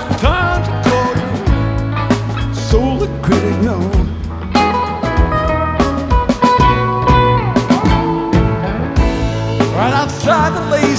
it's time to call you, so the critic knows. Right outside the lady